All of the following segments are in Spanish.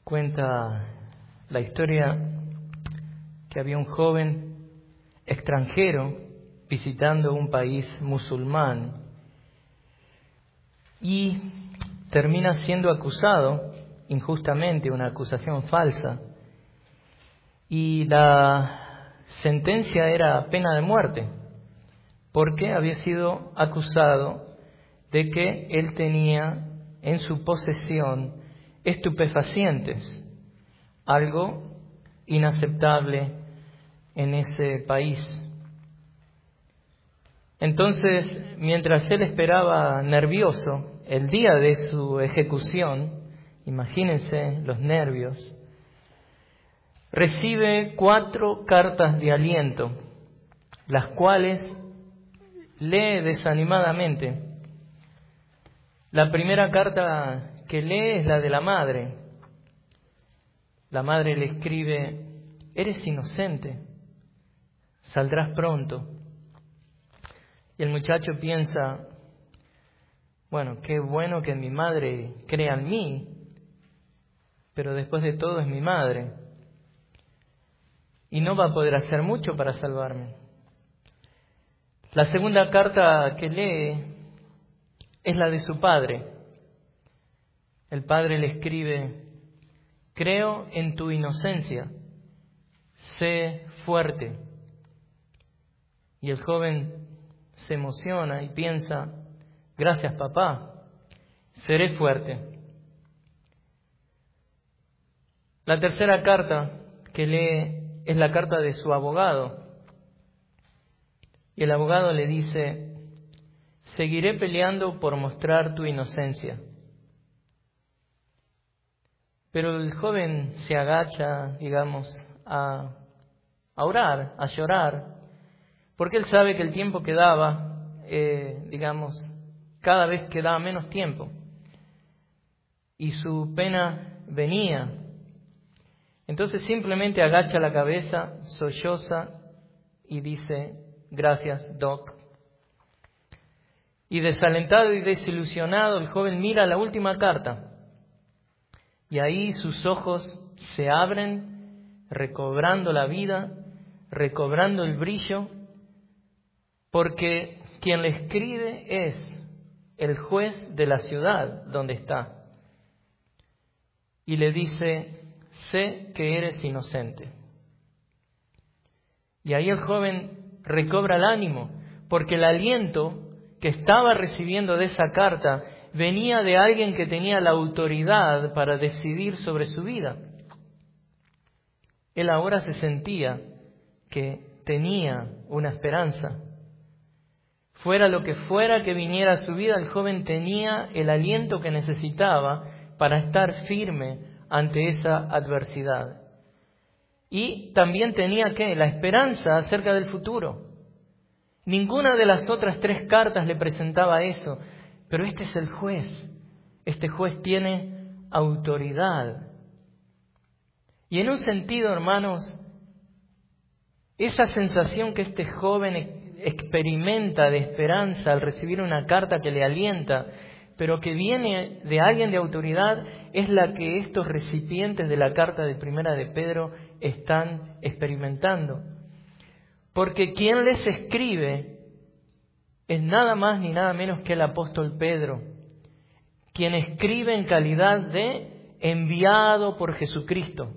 Cuenta la historia que había un joven extranjero visitando un país musulmán y termina siendo acusado injustamente, una acusación falsa, y la sentencia era pena de muerte, porque había sido acusado de que él tenía en su posesión estupefacientes, algo inaceptable en ese país. Entonces, mientras él esperaba nervioso el día de su ejecución, imagínense los nervios, recibe 4 cartas de aliento, las cuales lee desanimadamente. La primera carta que lee es la de la madre. La madre le escribe: eres inocente, saldrás pronto. Y el muchacho piensa: bueno, qué bueno que mi madre crea en mí, pero después de todo es mi madre y no va a poder hacer mucho para salvarme. La segunda carta que lee es la de su padre. El padre le escribe: creo en tu inocencia, sé fuerte. Y el joven se emociona y piensa: gracias, papá, seré fuerte. La tercera carta que lee es la carta de su abogado. Y el abogado le dice: seguiré peleando por mostrar tu inocencia. Pero el joven se agacha, a orar, a llorar, porque él sabe que el tiempo que daba, cada vez quedaba menos tiempo. Y su pena venía. Entonces simplemente agacha la cabeza, solloza y dice: gracias, Doc. Y desalentado y desilusionado, el joven mira la última carta. Y ahí sus ojos se abren, recobrando la vida, recobrando el brillo, porque quien le escribe es el juez de la ciudad donde está. Y le dice: sé que eres inocente. Y ahí el joven recobra el ánimo, porque el aliento que estaba recibiendo de esa carta venía de alguien que tenía la autoridad para decidir sobre su vida. Él ahora se sentía que tenía una esperanza. Fuera lo que fuera que viniera a su vida, el joven tenía el aliento que necesitaba para estar firme ante esa adversidad. Y también tenía la esperanza acerca del futuro. Ninguna de las otras 3 cartas le presentaba eso, pero este es el juez. Este juez tiene autoridad. Y en un sentido, hermanos, esa sensación que este joven experimenta de esperanza al recibir una carta que le alienta, pero que viene de alguien de autoridad, es la que estos recipientes de la carta de Primera de Pedro están experimentando. Porque quien les escribe es nada más ni nada menos que el apóstol Pedro, quien escribe en calidad de enviado por Jesucristo.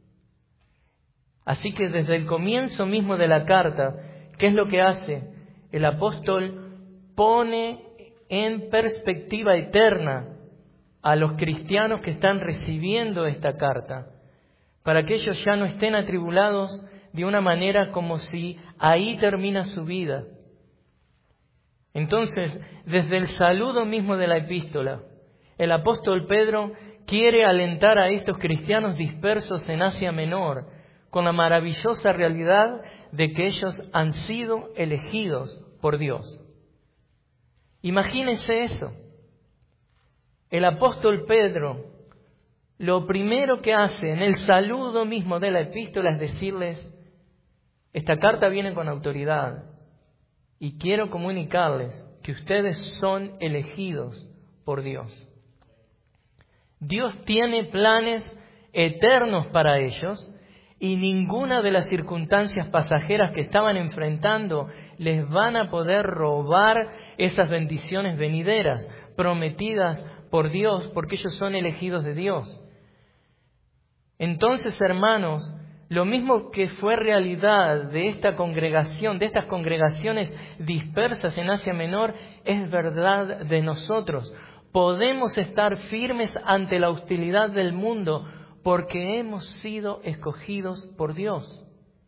Así que desde el comienzo mismo de la carta, ¿qué es lo que hace? El apóstol pone en perspectiva eterna a los cristianos que están recibiendo esta carta, para que ellos ya no estén atribulados de una manera como si ahí termina su vida. Entonces, desde el saludo mismo de la epístola, el apóstol Pedro quiere alentar a estos cristianos dispersos en Asia Menor con la maravillosa realidad de que ellos han sido elegidos por Dios. Imagínense eso. El apóstol Pedro, lo primero que hace en el saludo mismo de la epístola es decirles: esta carta viene con autoridad y quiero comunicarles que ustedes son elegidos por Dios. Dios tiene planes eternos para ellos, y ninguna de las circunstancias pasajeras que estaban enfrentando les van a poder robar esas bendiciones venideras, prometidas por Dios, porque ellos son elegidos de Dios. Entonces, hermanos, lo mismo que fue realidad de esta congregación, de estas congregaciones dispersas en Asia Menor, es verdad de nosotros. Podemos estar firmes ante la hostilidad del mundo porque hemos sido escogidos por Dios.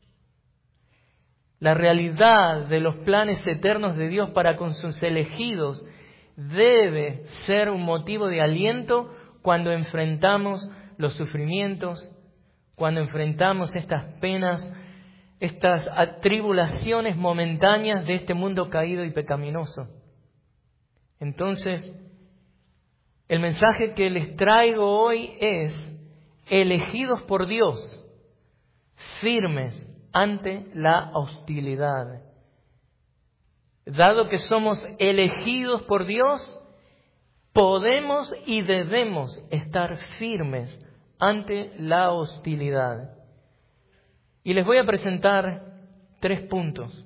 La realidad de los planes eternos de Dios para con sus elegidos debe ser un motivo de aliento cuando enfrentamos los sufrimientos, cuando enfrentamos estas penas, estas tribulaciones momentáneas de este mundo caído y pecaminoso. Entonces, el mensaje que les traigo hoy es: elegidos por Dios, firmes ante la hostilidad. Dado que somos elegidos por Dios, podemos y debemos estar firmes ante la hostilidad. Y les voy a presentar 3 puntos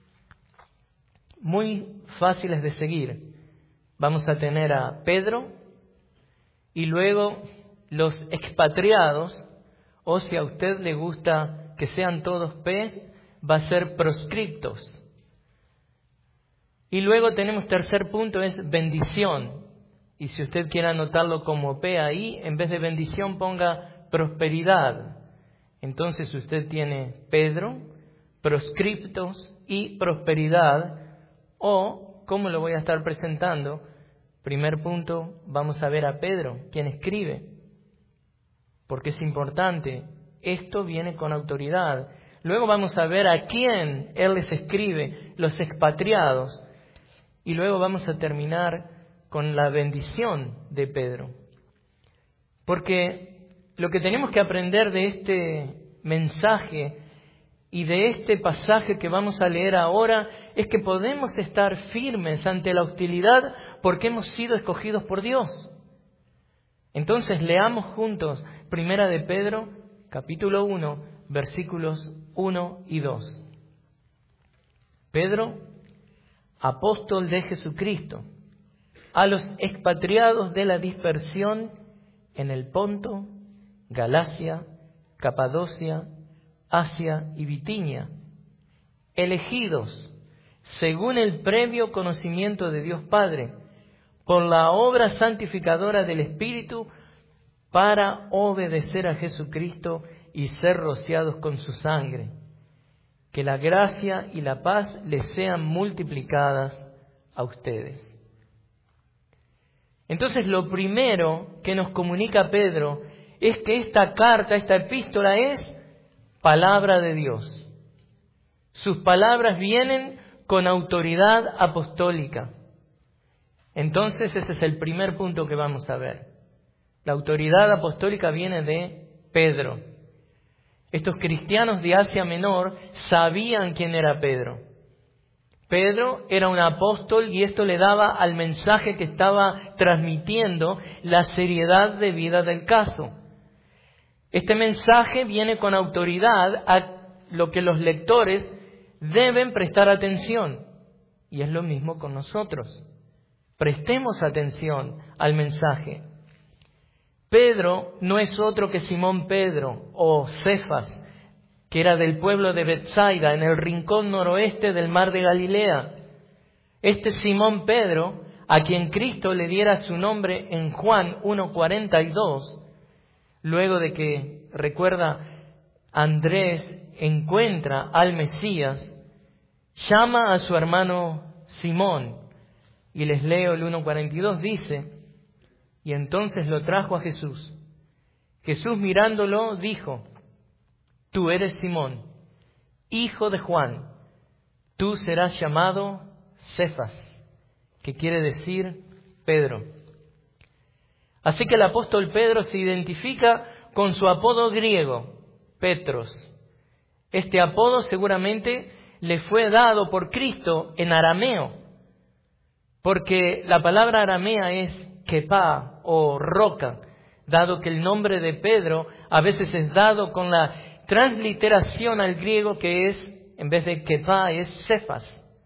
muy fáciles de seguir. Vamos a tener a Pedro y luego los expatriados, o si a usted le gusta que sean todos P's, va a ser proscriptos. Y luego tenemos tercer punto, es bendición. Y si usted quiere anotarlo como P ahí, en vez de bendición ponga prosperidad. Entonces usted tiene Pedro, proscriptos y prosperidad. O, ¿cómo lo voy a estar presentando? Primer punto, vamos a ver a Pedro, quien escribe. Porque es importante, esto viene con autoridad. Luego vamos a ver a quién él les escribe, los expatriados. Y luego vamos a terminar con la bendición de Pedro. Porque lo que tenemos que aprender de este mensaje y de este pasaje que vamos a leer ahora es que podemos estar firmes ante la hostilidad porque hemos sido escogidos por Dios. Entonces leamos juntos Primera de Pedro, capítulo 1, versículos 1 y 2. Pedro, apóstol de Jesucristo, a los expatriados de la dispersión en el Ponto, Galacia, Capadocia, Asia y Bitinia, elegidos según el previo conocimiento de Dios Padre, por la obra santificadora del Espíritu, para obedecer a Jesucristo y ser rociados con su sangre. Que la gracia y la paz les sean multiplicadas a ustedes. Entonces, lo primero que nos comunica Pedro es que esta carta, esta epístola es palabra de Dios. Sus palabras vienen con autoridad apostólica. Entonces, ese es el primer punto que vamos a ver. La autoridad apostólica viene de Pedro. Estos cristianos de Asia Menor sabían quién era Pedro. Pedro era un apóstol y esto le daba al mensaje que estaba transmitiendo la seriedad de vida del caso. Este mensaje viene con autoridad a lo que los lectores deben prestar atención. Y es lo mismo con nosotros. Prestemos atención al mensaje. Pedro no es otro que Simón Pedro o Cefas, que era del pueblo de Betsaida, en el rincón noroeste del mar de Galilea. Este Simón Pedro, a quien Cristo le diera su nombre en Juan 1:42, luego de que, recuerda, Andrés encuentra al Mesías, llama a su hermano Simón, y les leo el 1:42, dice: y entonces lo trajo a Jesús. Jesús mirándolo dijo: tú eres Simón, hijo de Juan, tú serás llamado Cefas, que quiere decir Pedro. Así que el apóstol Pedro se identifica con su apodo griego, Petros. Este apodo seguramente le fue dado por Cristo en arameo, porque la palabra aramea es Kepá o roca. dado que el nombre de Pedro a veces es dado con la transliteración al griego que es, en vez de Kephá, es Cefas.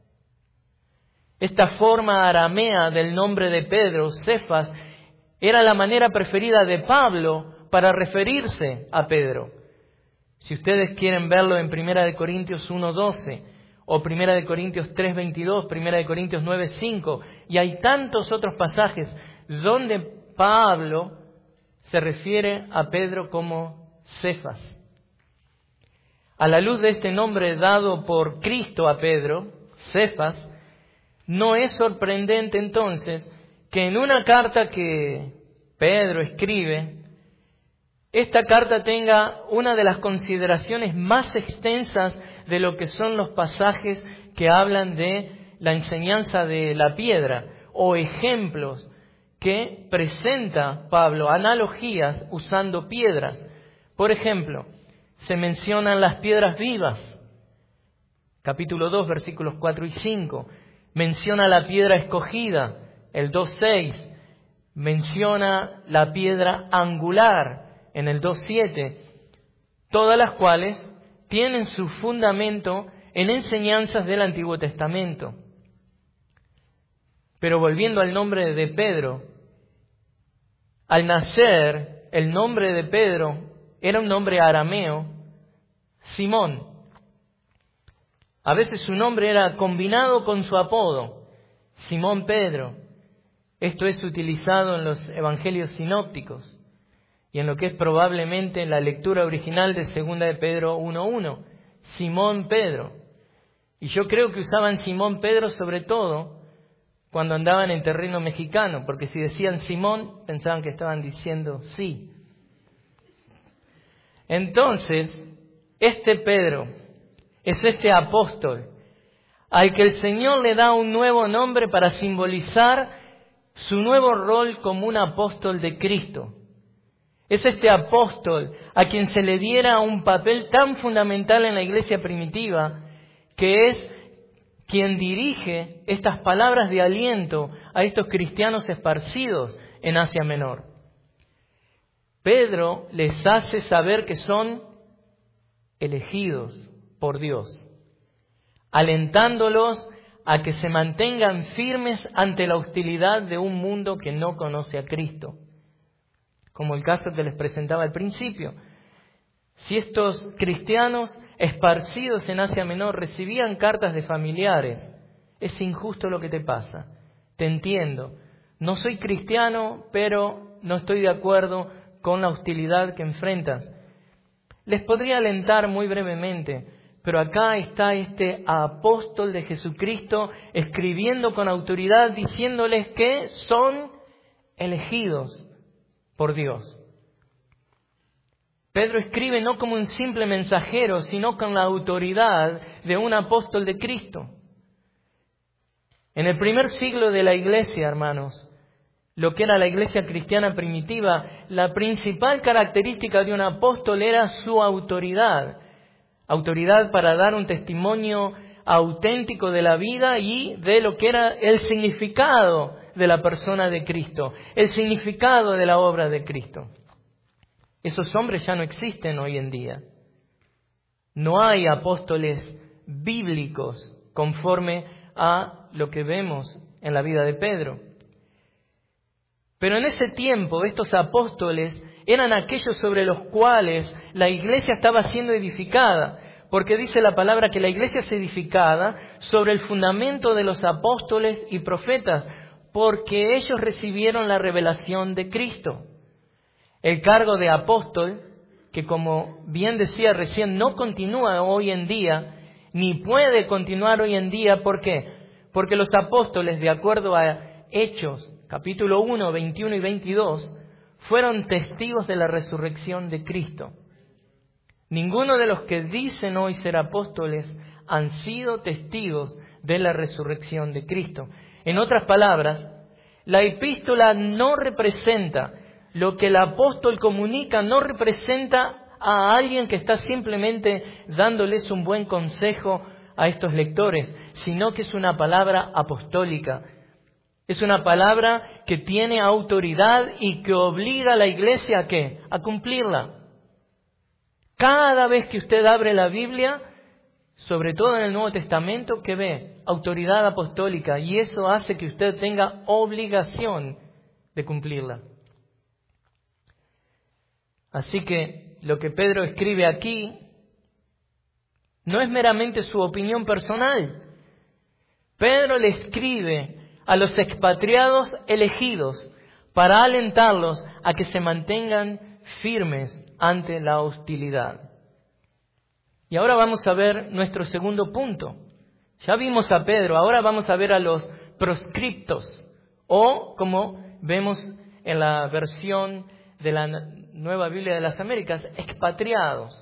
Esta forma aramea del nombre de Pedro, Cefas, era la manera preferida de Pablo para referirse a Pedro. Si ustedes quieren verlo en 1 Corintios 1:12 o 1 Corintios 3:22, 1 Corintios 9:5, y hay tantos otros pasajes donde Pablo se refiere a Pedro como Cefas. A la luz de este nombre dado por Cristo a Pedro, Cefas, no es sorprendente entonces que en una carta que Pedro escribe, esta carta tenga una de las consideraciones más extensas de lo que son los pasajes que hablan de la enseñanza de la piedra o ejemplos que presenta Pablo, analogías usando piedras. Por ejemplo, se mencionan las piedras vivas, capítulo 2, versículos 4 y 5. Menciona la piedra escogida, el 2:6. Menciona la piedra angular, en el 2:7. Todas las cuales tienen su fundamento en enseñanzas del Antiguo Testamento. Pero volviendo al nombre de Pedro, al nacer, el nombre de Pedro era un nombre arameo, Simón. A veces su nombre era combinado con su apodo, Simón Pedro. Esto es utilizado en los evangelios sinópticos y en lo que es probablemente la lectura original de 2 de Pedro 1:1, Simón Pedro. Y yo creo que usaban Simón Pedro sobre todo cuando andaban en terreno mexicano, porque si decían Simón, pensaban que estaban diciendo sí. Entonces, este Pedro es este apóstol al que el Señor le da un nuevo nombre para simbolizar su nuevo rol como un apóstol de Cristo. Es este apóstol a quien se le diera un papel tan fundamental en la iglesia primitiva, que es quien dirige estas palabras de aliento a estos cristianos esparcidos en Asia Menor. Pedro les hace saber que son elegidos por Dios, alentándolos a que se mantengan firmes ante la hostilidad de un mundo que no conoce a Cristo. Como el caso que les presentaba al principio. Si estos cristianos esparcidos en Asia Menor recibían cartas de familiares, es injusto lo que te pasa, te entiendo, no soy cristiano, pero no estoy de acuerdo con la hostilidad que enfrentas. Les podría alentar muy brevemente, pero acá está este apóstol de Jesucristo escribiendo con autoridad, diciéndoles que son elegidos por Dios. Pedro escribe no como un simple mensajero, sino con la autoridad de un apóstol de Cristo. En el primer siglo de la iglesia, hermanos, lo que era la iglesia cristiana primitiva, la principal característica de un apóstol era su autoridad. Autoridad para dar un testimonio auténtico de la vida y de lo que era el significado de la persona de Cristo, el significado de la obra de Cristo. Esos hombres ya no existen hoy en día. No hay apóstoles bíblicos conforme a lo que vemos en la vida de Pedro. Pero en ese tiempo estos apóstoles eran aquellos sobre los cuales la iglesia estaba siendo edificada, porque dice la palabra que la iglesia es edificada sobre el fundamento de los apóstoles y profetas, porque ellos recibieron la revelación de Cristo. El cargo de apóstol, que como bien decía recién, no continúa hoy en día, ni puede continuar hoy en día. ¿Por qué? Porque los apóstoles, de acuerdo a Hechos, capítulo 1, 21 y 22, fueron testigos de la resurrección de Cristo. Ninguno de los que dicen hoy ser apóstoles han sido testigos de la resurrección de Cristo. En otras palabras, la epístola no representa lo que el apóstol comunica, no representa a alguien que está simplemente dándoles un buen consejo a estos lectores, sino que es una palabra apostólica. Es una palabra que tiene autoridad y que obliga a la iglesia ¿a qué? A cumplirla. Cada vez que usted abre la Biblia, sobre todo en el Nuevo Testamento, ¿qué ve? Autoridad apostólica. Y eso hace que usted tenga obligación de cumplirla. Así que lo que Pedro escribe aquí no es meramente su opinión personal. Pedro le escribe a los expatriados elegidos para alentarlos a que se mantengan firmes ante la hostilidad. Y ahora vamos a ver nuestro segundo punto. Ya vimos a Pedro, ahora vamos a ver a los proscriptos, o como vemos en la versión de la Nueva Biblia de las Américas, expatriados.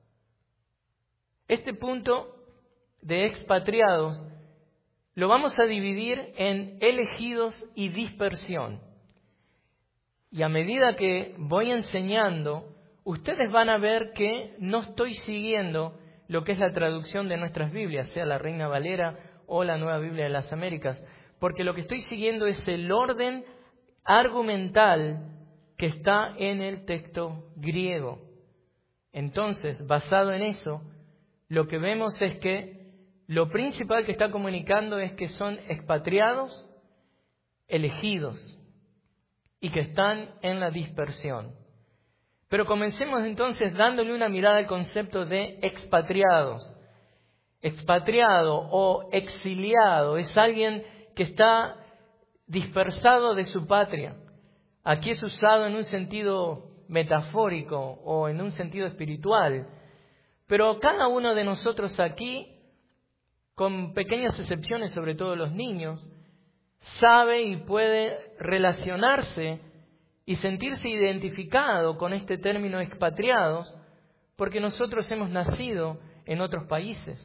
Este punto de expatriados lo vamos a dividir en elegidos y dispersión. Y a medida que voy enseñando, ustedes van a ver que no estoy siguiendo lo que es la traducción de nuestras Biblias, sea la Reina Valera o la Nueva Biblia de las Américas, porque lo que estoy siguiendo es el orden argumental que está en el texto griego. Entonces, basado en eso, lo que vemos es que lo principal que está comunicando es que son expatriados, elegidos, y que están en la dispersión. Pero comencemos entonces dándole una mirada al concepto de expatriados. Expatriado o exiliado es alguien que está dispersado de su patria. Aquí es usado en un sentido metafórico o en un sentido espiritual. Pero cada uno de nosotros aquí, con pequeñas excepciones, sobre todo los niños, sabe y puede relacionarse y sentirse identificado con este término expatriados, porque nosotros hemos nacido en otros países.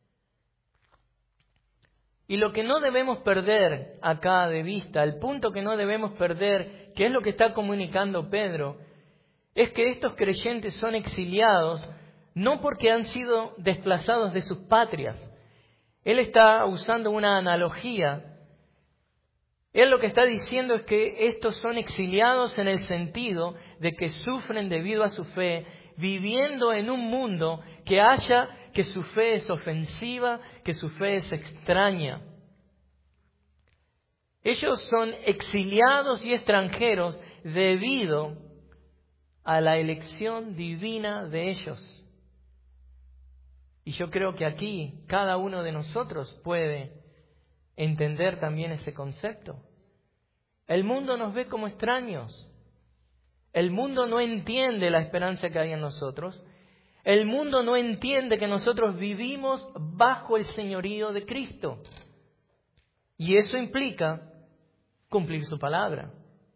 Y lo que no debemos perder acá de vista, el punto que no debemos perder, que es lo que está comunicando Pedro, es que estos creyentes son exiliados no porque han sido desplazados de sus patrias. Él está usando una analogía. Él lo que está diciendo es que estos son exiliados en el sentido de que sufren debido a su fe, viviendo en un mundo que haya que su fe es ofensiva, que su fe es extraña. Ellos son exiliados y extranjeros debido a la elección divina de ellos. Y yo creo que aquí cada uno de nosotros puede entender también ese concepto. El mundo nos ve como extraños. El mundo no entiende la esperanza que hay en nosotros. El mundo no entiende que nosotros vivimos bajo el señorío de Cristo. Y eso implica cumplir su palabra.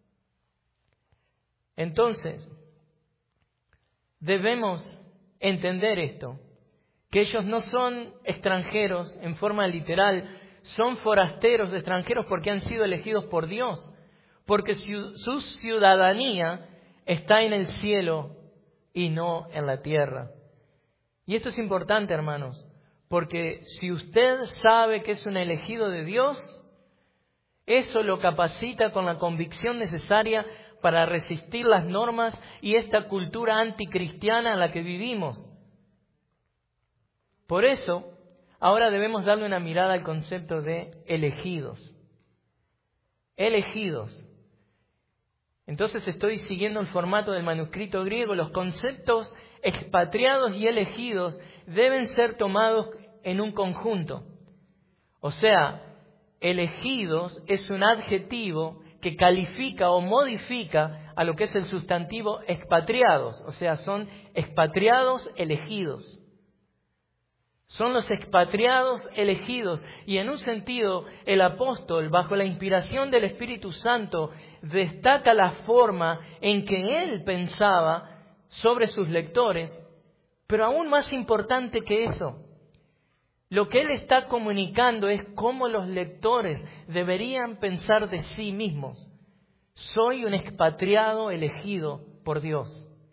Entonces, debemos entender esto, que ellos no son extranjeros en forma literal, son forasteros extranjeros porque han sido elegidos por Dios, porque su ciudadanía está en el cielo y no en la tierra. Y esto es importante, hermanos, porque si usted sabe que es un elegido de Dios, eso lo capacita con la convicción necesaria para resistir las normas y esta cultura anticristiana en la que vivimos. Por eso, ahora debemos darle una mirada al concepto de elegidos. Elegidos. Entonces estoy siguiendo el formato del manuscrito griego. Los conceptos expatriados y elegidos deben ser tomados en un conjunto. O sea, elegidos es un adjetivo que califica o modifica a lo que es el sustantivo expatriados. O sea, son expatriados elegidos. Son los expatriados elegidos. Y en un sentido, el apóstol, bajo la inspiración del Espíritu Santo, destaca la forma en que él pensaba sobre sus lectores. Pero aún más importante que eso, lo que él está comunicando es cómo los lectores deberían pensar de sí mismos. Soy un expatriado elegido por Dios.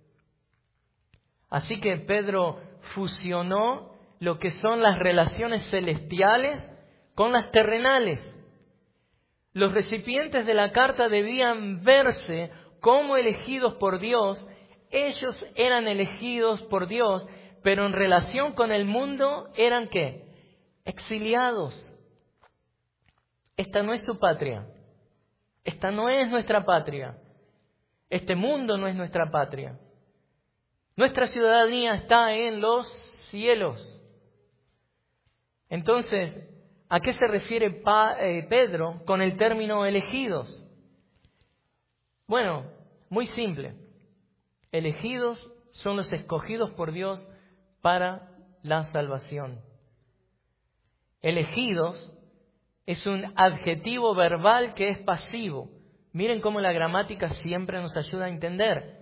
Así que Pedro fusionó lo que son las relaciones celestiales con las terrenales. Los recipientes de la carta debían verse como elegidos por Dios. Ellos eran elegidos por Dios, pero en relación con el mundo eran ¿qué? Exiliados. Esta no es su patria. Esta no es nuestra patria. Este mundo no es nuestra patria. Nuestra ciudadanía está en los cielos. Entonces, ¿a qué se refiere Pedro con el término elegidos? Bueno, muy simple. Elegidos son los escogidos por Dios para la salvación. Elegidos es un adjetivo verbal que es pasivo. Miren cómo la gramática siempre nos ayuda a entender.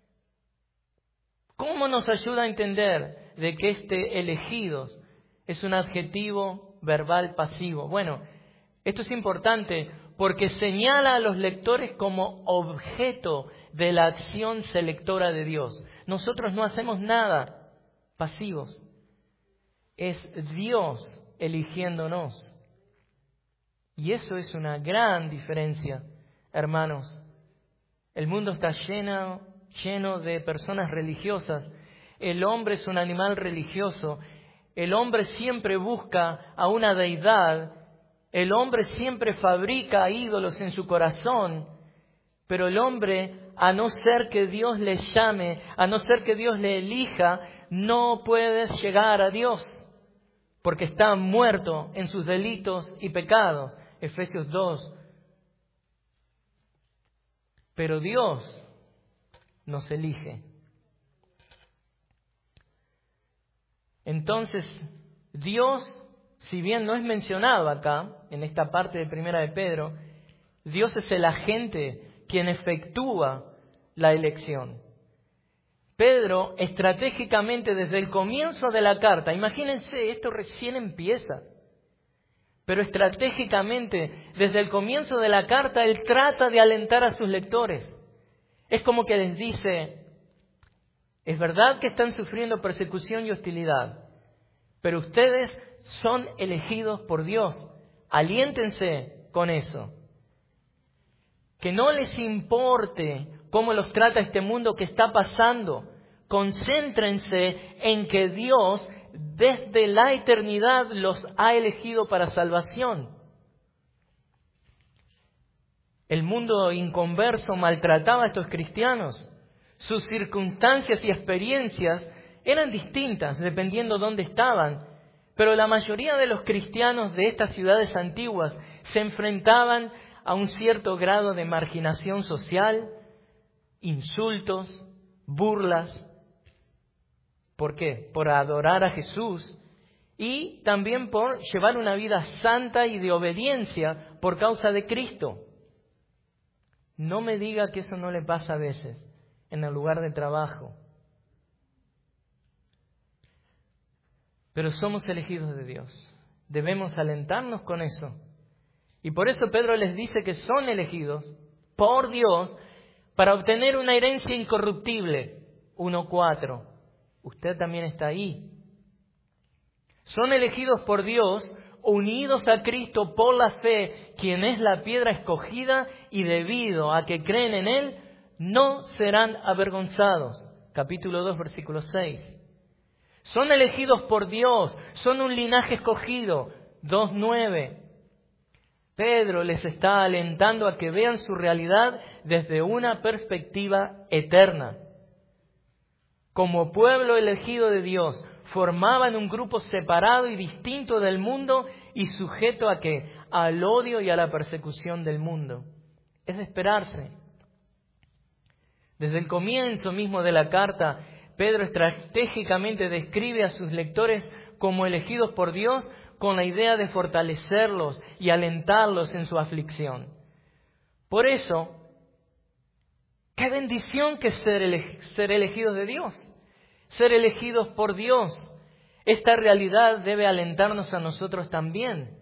¿Cómo nos ayuda a entender de que este elegidos es un adjetivo verbal pasivo? Bueno, esto es importante porque señala a los lectores como objeto de la acción selectora de Dios. Nosotros no hacemos nada pasivos. Es Dios eligiéndonos. Y eso es una gran diferencia, hermanos. El mundo está lleno de personas religiosas. El hombre es un animal religioso. El hombre siempre busca a una deidad. El hombre siempre fabrica ídolos en su corazón. Pero el hombre, a no ser que Dios le llame, a no ser que Dios le elija, no puede llegar a Dios. Porque está muerto en sus delitos y pecados. Efesios 2. Pero Dios nos elige. Entonces, Dios, si bien no es mencionado acá, en esta parte de Primera de Pedro, Dios es el agente quien efectúa la elección. Pedro, estratégicamente desde el comienzo de la carta, imagínense, esto recién empieza, pero estratégicamente desde el comienzo de la carta, él trata de alentar a sus lectores. Es como que les dice, es verdad que están sufriendo persecución y hostilidad, pero ustedes son elegidos por Dios. Aliéntense con eso. Que no les importe cómo los trata este mundo que está pasando. Concéntrense en que Dios desde la eternidad los ha elegido para salvación. El mundo inconverso maltrataba a estos cristianos. Sus circunstancias y experiencias eran distintas dependiendo dónde estaban, pero la mayoría de los cristianos de estas ciudades antiguas se enfrentaban a un cierto grado de marginación social, insultos, burlas. ¿Por qué? Por adorar a Jesús y también por llevar una vida santa y de obediencia por causa de Cristo. No me diga que eso no le pasa a veces en el lugar de trabajo. Pero somos elegidos de Dios. Debemos alentarnos con eso. Y por eso Pedro les dice que son elegidos por Dios para obtener una herencia incorruptible. 1:4. Usted también está ahí. Son elegidos por Dios, unidos a Cristo por la fe, quien es la piedra escogida, y debido a que creen en Él, no serán avergonzados. Capítulo 2, versículo 6. Son elegidos por Dios, son un linaje escogido. 2:9. Pedro les está alentando a que vean su realidad desde una perspectiva eterna. Como pueblo elegido de Dios, formaban un grupo separado y distinto del mundo y sujeto a ¿qué? Al odio y a la persecución del mundo. Es de esperarse. Desde el comienzo mismo de la carta, Pedro estratégicamente describe a sus lectores como elegidos por Dios con la idea de fortalecerlos y alentarlos en su aflicción. Por eso, qué bendición que ser elegidos de Dios, ser elegidos por Dios. Esta realidad debe alentarnos a nosotros también.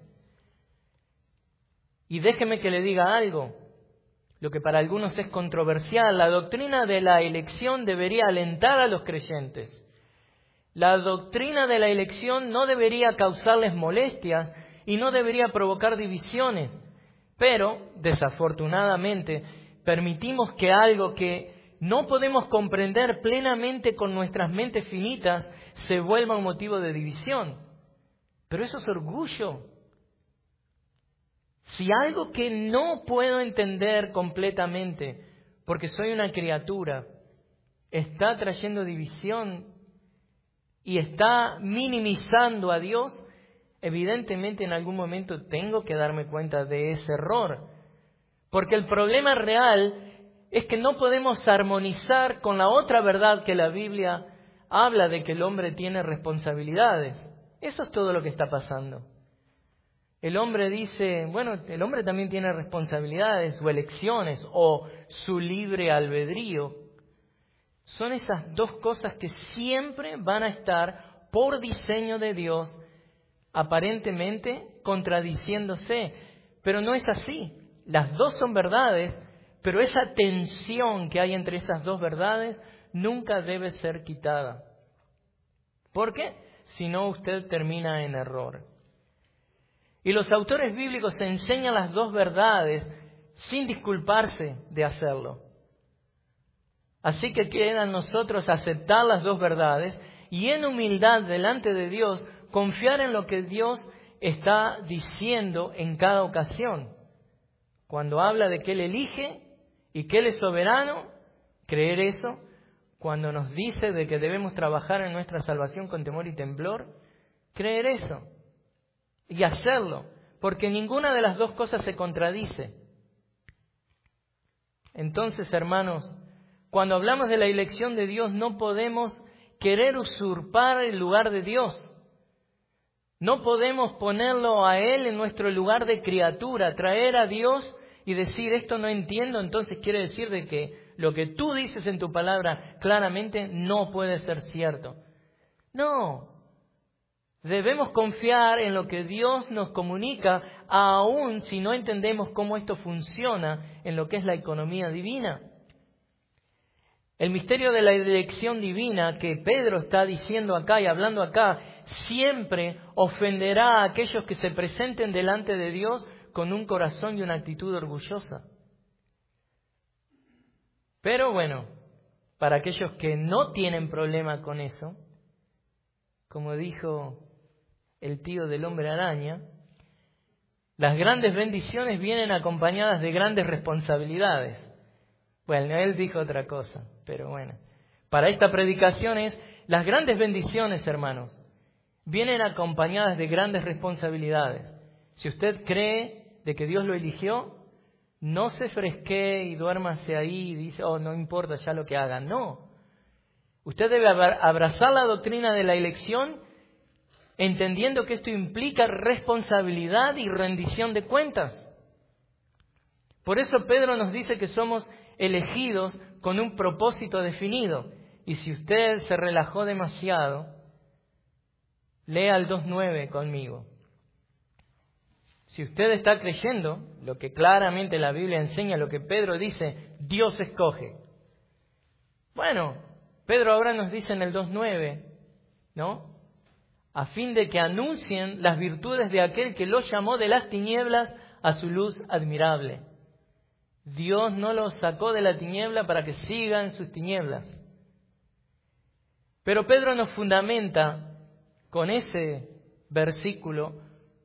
Y déjeme que le diga algo, lo que para algunos es controversial. La doctrina de la elección debería alentar a los creyentes. La doctrina de la elección no debería causarles molestias y no debería provocar divisiones. Pero, desafortunadamente, permitimos que algo que no podemos comprender plenamente con nuestras mentes finitas se vuelva un motivo de división. Pero eso es orgullo. Si algo que no puedo entender completamente, porque soy una criatura, está trayendo división y está minimizando a Dios, evidentemente en algún momento tengo que darme cuenta de ese error. Porque el problema real es que no podemos armonizar con la otra verdad que la Biblia habla de que el hombre tiene responsabilidades. Eso es todo lo que está pasando. El hombre dice, bueno, el hombre también tiene responsabilidades o elecciones o su libre albedrío. Son esas dos cosas que siempre van a estar por diseño de Dios, aparentemente contradiciéndose. Pero no es así. Las dos son verdades, pero esa tensión que hay entre esas dos verdades nunca debe ser quitada. ¿Por qué? Si no, usted termina en error. Y los autores bíblicos enseñan las dos verdades sin disculparse de hacerlo. Así que queda en nosotros aceptar las dos verdades y en humildad delante de Dios confiar en lo que Dios está diciendo en cada ocasión. Cuando habla de que Él elige y que Él es soberano, creer eso. Cuando nos dice de que debemos trabajar en nuestra salvación con temor y temblor, creer eso. Y hacerlo, porque ninguna de las dos cosas se contradice. Entonces, hermanos, cuando hablamos de la elección de Dios, no podemos querer usurpar el lugar de Dios. No podemos ponerlo a Él en nuestro lugar de criatura, traer a Dios y decir, esto no entiendo, entonces quiere decir de que lo que tú dices en tu palabra claramente no puede ser cierto. No. Debemos confiar en lo que Dios nos comunica, aun si no entendemos cómo esto funciona en lo que es la economía divina. El misterio de la elección divina que Pedro está diciendo acá y hablando acá, siempre ofenderá a aquellos que se presenten delante de Dios con un corazón y una actitud orgullosa. Pero bueno, para aquellos que no tienen problema con eso, como dijo el tío del hombre araña, las grandes bendiciones vienen acompañadas de grandes responsabilidades. Bueno, él dijo otra cosa, pero bueno. Para esta predicación es, las grandes bendiciones, hermanos, vienen acompañadas de grandes responsabilidades. Si usted cree de que Dios lo eligió, no se fresquee y duérmase ahí y dice, oh, no importa ya lo que hagan. No. Usted debe abrazar la doctrina de la elección, entendiendo que esto implica responsabilidad y rendición de cuentas. Por eso Pedro nos dice que somos elegidos con un propósito definido. Y si usted se relajó demasiado, lea el 2.9 conmigo. Si usted está creyendo lo que claramente la Biblia enseña, lo que Pedro dice, Dios escoge. Bueno, Pedro ahora nos dice en el 2.9, ¿no? A fin de que anuncien las virtudes de aquel que los llamó de las tinieblas a su luz admirable. Dios no los sacó de la tiniebla para que sigan sus tinieblas. Pero Pedro nos fundamenta con ese versículo.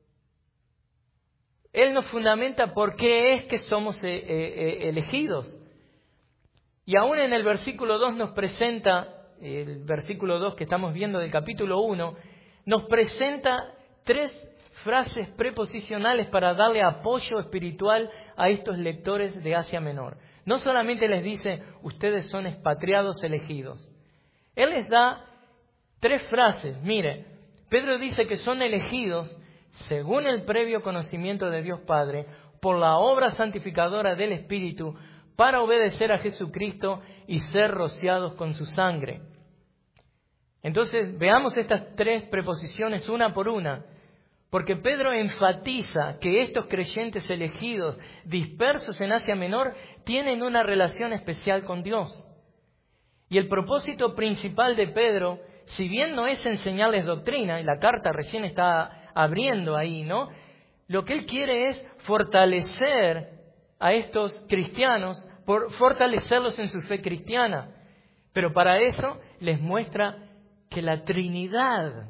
Él nos fundamenta por qué es que somos elegidos. Y aún en el versículo 2 nos presenta, el versículo 2 que estamos viendo del capítulo 1, nos presenta 3 frases preposicionales para darle apoyo espiritual a estos lectores de Asia Menor. No solamente les dice, ustedes son expatriados elegidos. Él les da 3 frases. Mire, Pedro dice que son elegidos según el previo conocimiento de Dios Padre, por la obra santificadora del Espíritu, para obedecer a Jesucristo y ser rociados con su sangre. Entonces, veamos estas 3 preposiciones una por una, porque Pedro enfatiza que estos creyentes elegidos, dispersos en Asia Menor, tienen una relación especial con Dios. Y el propósito principal de Pedro, si bien no es enseñarles doctrina, y la carta recién está abriendo ahí, ¿no? Lo que Él quiere es fortalecer a estos cristianos, fortalecerlos en su fe cristiana. Pero para eso les muestra que la Trinidad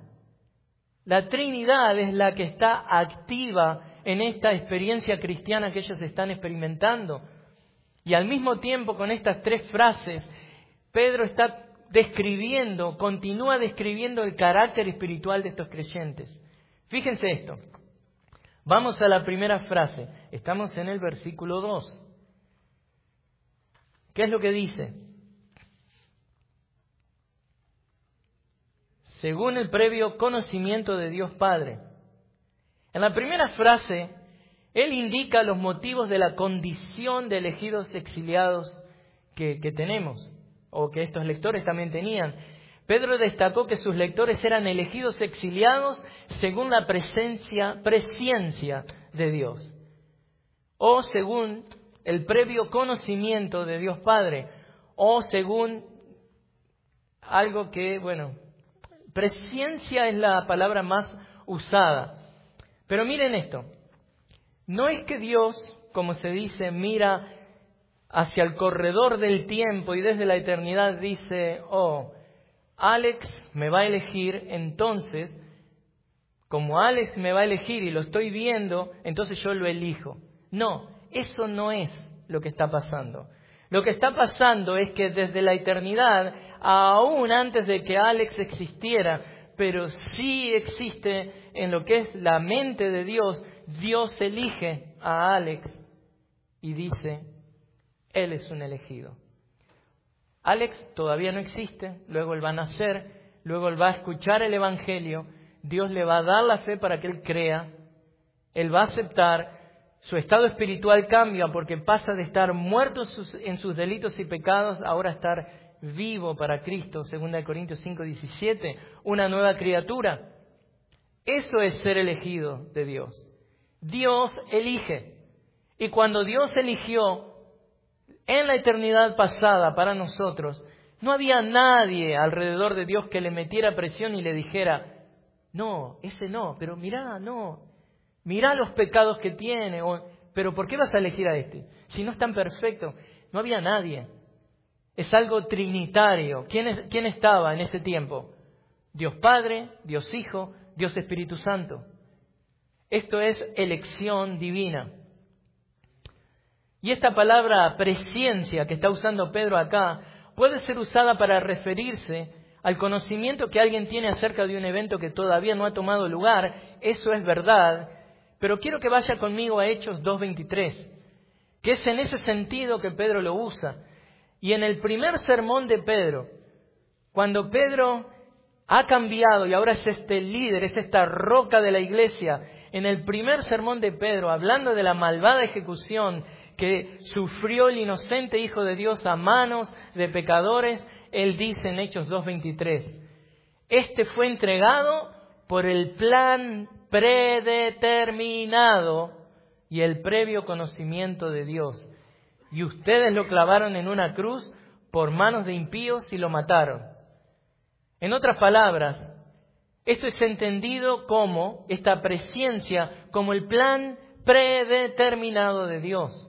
es la que está activa en esta experiencia cristiana que ellos están experimentando. Y al mismo tiempo, con estas 3 frases, Pedro está continúa describiendo el carácter espiritual de estos creyentes. Fíjense esto. Vamos a la primera frase. Estamos en el versículo 2. ¿Qué es lo que dice? Según el previo conocimiento de Dios Padre. En la primera frase, Él indica los motivos de la condición de elegidos exiliados que tenemos, o que estos lectores también tenían. Pedro destacó que sus lectores eran elegidos exiliados según la presciencia de Dios, o según el previo conocimiento de Dios Padre, o según algo que, presciencia es la palabra más usada. Pero miren esto, no es que Dios, como se dice, mira hacia el corredor del tiempo y desde la eternidad dice, Alex me va a elegir, entonces, como Alex me va a elegir y lo estoy viendo, entonces yo lo elijo. No, eso no es lo que está pasando. Lo que está pasando es que desde la eternidad, aún antes de que Alex existiera, pero sí existe en lo que es la mente de Dios, Dios elige a Alex y dice, él es un elegido. Alex todavía no existe, luego él va a nacer, luego él va a escuchar el Evangelio, Dios le va a dar la fe para que él crea, él va a aceptar, su estado espiritual cambia porque pasa de estar muerto en sus delitos y pecados, ahora a estar vivo para Cristo, 2 Corintios 5:17, una nueva criatura. Eso es ser elegido de Dios. Dios elige. Y cuando Dios eligió en la eternidad pasada para nosotros, no había nadie alrededor de Dios que le metiera presión y le dijera, no, ese no, pero mirá los pecados que tiene, pero ¿por qué vas a elegir a este? Si no es tan perfecto, no había nadie. Es algo trinitario. ¿Quién estaba en ese tiempo? Dios Padre, Dios Hijo, Dios Espíritu Santo. Esto es elección divina. Y esta palabra presciencia que está usando Pedro acá puede ser usada para referirse al conocimiento que alguien tiene acerca de un evento que todavía no ha tomado lugar. Eso es verdad, pero quiero que vaya conmigo a Hechos 2:23, que es en ese sentido que Pedro lo usa. Y en el primer sermón de Pedro, cuando Pedro ha cambiado y ahora es este líder, es esta roca de la iglesia, en el primer sermón de Pedro, hablando de la malvada ejecución que sufrió el inocente Hijo de Dios a manos de pecadores, él dice en Hechos 2:23, este fue entregado por el plan predeterminado y el previo conocimiento de Dios. Y ustedes lo clavaron en una cruz por manos de impíos y lo mataron. En otras palabras, esto es entendido como esta presciencia, como el plan predeterminado de Dios.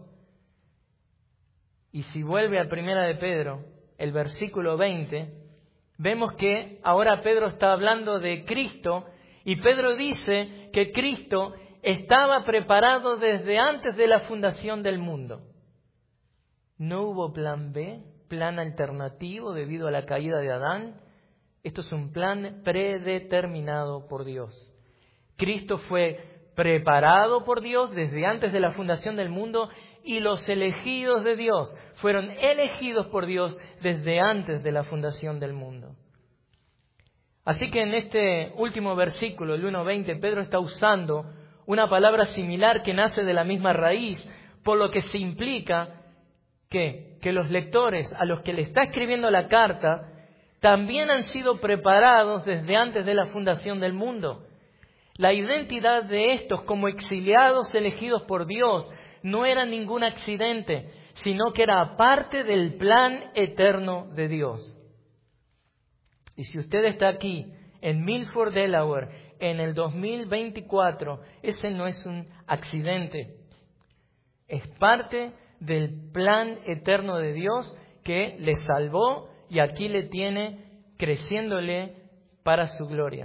Y si vuelve a 1 de Pedro, el versículo 20, vemos que ahora Pedro está hablando de Cristo y Pedro dice que Cristo estaba preparado desde antes de la fundación del mundo. No hubo plan B, plan alternativo debido a la caída de Adán. Esto es un plan predeterminado por Dios. Cristo fue preparado por Dios desde antes de la fundación del mundo y los elegidos de Dios fueron elegidos por Dios desde antes de la fundación del mundo. Así que en este último versículo, el 1:20, Pedro está usando una palabra similar que nace de la misma raíz, por lo que se implica que los lectores a los que le está escribiendo la carta también han sido preparados desde antes de la fundación del mundo. La identidad de estos como exiliados elegidos por Dios no era ningún accidente, sino que era parte del plan eterno de Dios. Y si usted está aquí en Milford, Delaware, en el 2024, ese no es un accidente. Es parte del plan eterno de Dios que le salvó y aquí le tiene creciéndole para su gloria.